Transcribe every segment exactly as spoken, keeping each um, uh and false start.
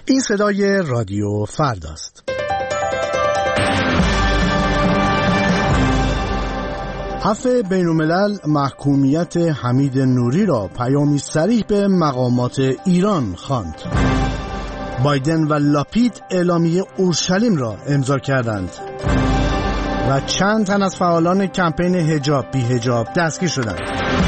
این صدای رادیو فرداست. عفو بین‌الملل محکومیت حمید نوری را پیامی صریح به مقامات ایران خواند. بایدن و لاپید اعلامیه اورشلیم را امضا کردند و چند تن از فعالان کمپین حجاب بی حجاب دستگیر شدند.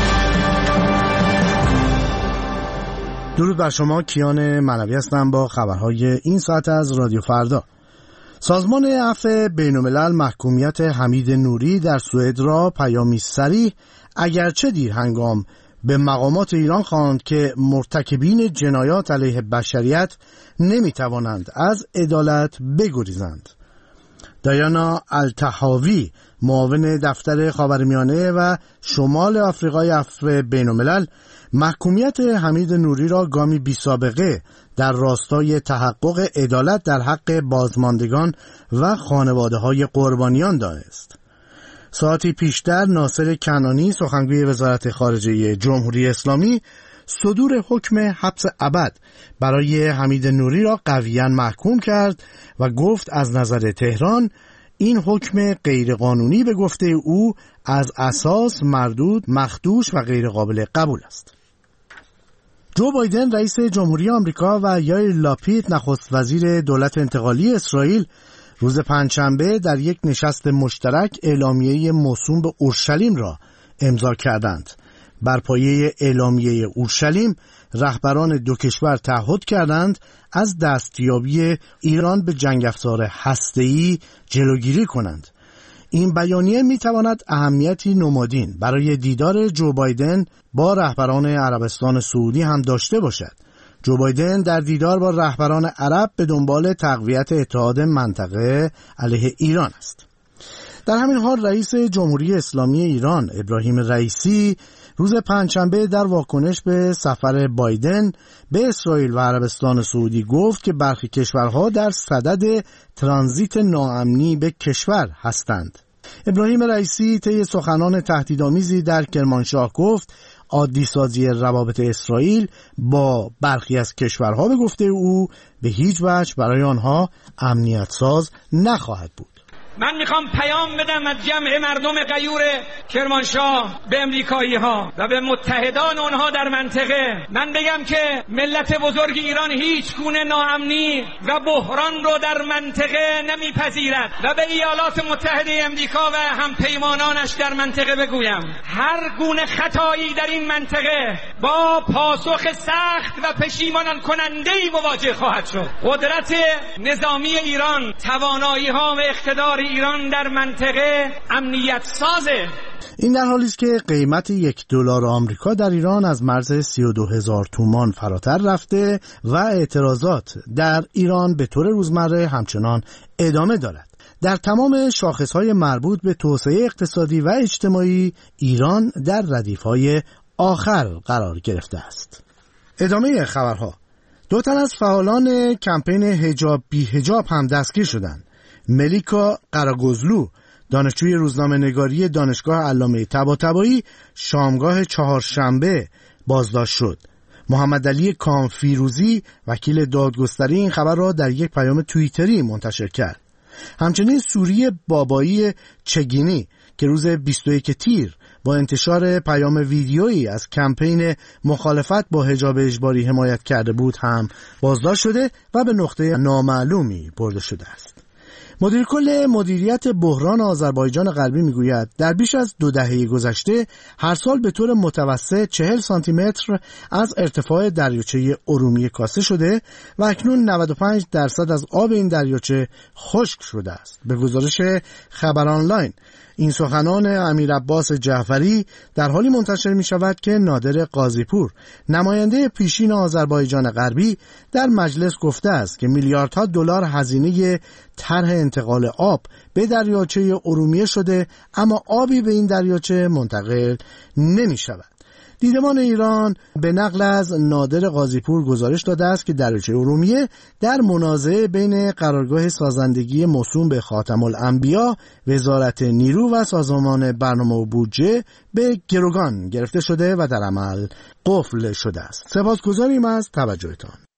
درود بر شما، کیان معنوی هستم با خبرهای این ساعت از رادیو فردا. سازمان عفو بین‌الملل محکومیت حمید نوری در سوئد را پیامی صریح اگرچه دیر هنگام به مقامات ایران خواند که مرتکبین جنایات علیه بشریت نمیتوانند از عدالت بگریزند. دایانا الطحاوی، معاون دفتر خاورمیانه و شمال آفریقای عفو بین‌الملل، محکومیت حمید نوری را گامی بی سابقه در راستای تحقق عدالت در حق بازماندگان و خانواده‌های قربانیان دانست. ساعتی پیشتر ناصر کنعانی، سخنگوی وزارت خارجه جمهوری اسلامی، صدور حکم حبس ابد برای حمید نوری را قویاً محکوم کرد و گفت از نظر تهران این حکم غیرقانونی به گفته او از اساس مردود، مخدوش و غیر قابل قبول است. جو بایدن رئیس جمهوری آمریکا و یایر لاپید نخست وزیر دولت انتقالی اسرائیل روز پنجشنبه در یک نشست مشترک اعلامیه موسوم به اورشلیم را امضا کردند. بر پایه اعلامیه اورشلیم رهبران دو کشور تعهد کردند از دستیابی ایران به جنگ افزار هسته‌ای جلوگیری کنند. این بیانیه میتواند اهمیتی نمادین برای دیدار جو بایدن با رهبران عربستان سعودی هم داشته باشد. جو بایدن در دیدار با رهبران عرب به دنبال تقویت اتحاد منطقه علیه ایران است. در همین حال رئیس جمهوری اسلامی ایران ابراهیم رئیسی روز پنجشنبه در واکنش به سفر بایدن به اسرائیل و عربستان سعودی گفت که برخی کشورها در صدد ترانزیت ناامنی به کشور هستند. ابراهیم رئیسی طی سخنان تهدیدآمیزی در کرمانشاه گفت عادی سازی روابط اسرائیل با برخی از کشورها به گفته او به هیچ وجه برای آنها امنیت ساز نخواهد بود. من میخوام پیام بدم از جمع مردم غیور کرمانشاه به امریکایی ها و به متحدان اونها در منطقه. من بگم که ملت بزرگ ایران هیچ گونه ناامنی و بحران رو در منطقه نمیپذیرد و به ایالات متحده امریکا و همپیمانانش در منطقه بگویم هر گونه خطایی در این منطقه با پاسخ سخت و پشیمان کننده‌ای مواجه خواهد شد. قدرت نظامی ایران، توانایی ها و اقتدار ایران در منطقه امنیت سازه. این در حالی است که قیمت یک دلار آمریکا در ایران از مرز سی و دو هزار تومان فراتر رفته و اعتراضات در ایران به طور روزمره همچنان ادامه دارد. در تمام شاخصهای مربوط به توسعه اقتصادی و اجتماعی ایران در ردیف‌های آخر قرار گرفته است. ادامه خبرها: دو تن از فعالان کمپین حجاب بی حجاب هم دستگیر شدند. ملیکا قراگوزلو، دانشجوی روزنامه نگاری دانشگاه علامه طباطبایی، شامگاه چهارشنبه بازداشت شد. محمد علی کامفیروزی، وکیل دادگستری، این خبر را در یک پیام توییتری منتشر کرد. همچنین سوری بابایی چگینی که روز بیست و یک تیر با انتشار پیام ویدیویی از کمپین مخالفت با حجاب اجباری حمایت کرده بود هم بازداشت شده و به نقطه نامعلومی برده شده است. مدیر کل مدیریت بحران آذربایجان غربی میگوید در بیش از دو دهه گذشته هر سال به طور متوسط چهل سانتی متر از ارتفاع دریاچه ارومیه کاسته شده و اکنون نود و پنج درصد از آب این دریاچه خشک شده است. به گزارش خبر آنلاین، این سخنان امیر عباس جعفری در حالی منتشر می شود که نادر قاضیپور، نماینده پیشین آذربایجان غربی، در مجلس گفته است که میلیاردها دلار هزینه طرح انتقال آب به دریاچه ارومیه شده اما آبی به این دریاچه منتقل نمی شود. دیدمان ایران به نقل از نادر قاضیپور گزارش داده است که دریاچه ارومیه در منازعه بین قرارگاه سازندگی موسوم به خاتم الانبیا، وزارت نیرو و سازمان برنامه و بودجه به گروگان گرفته شده و در عمل قفل شده است. سپاسگزاریم از توجهتان.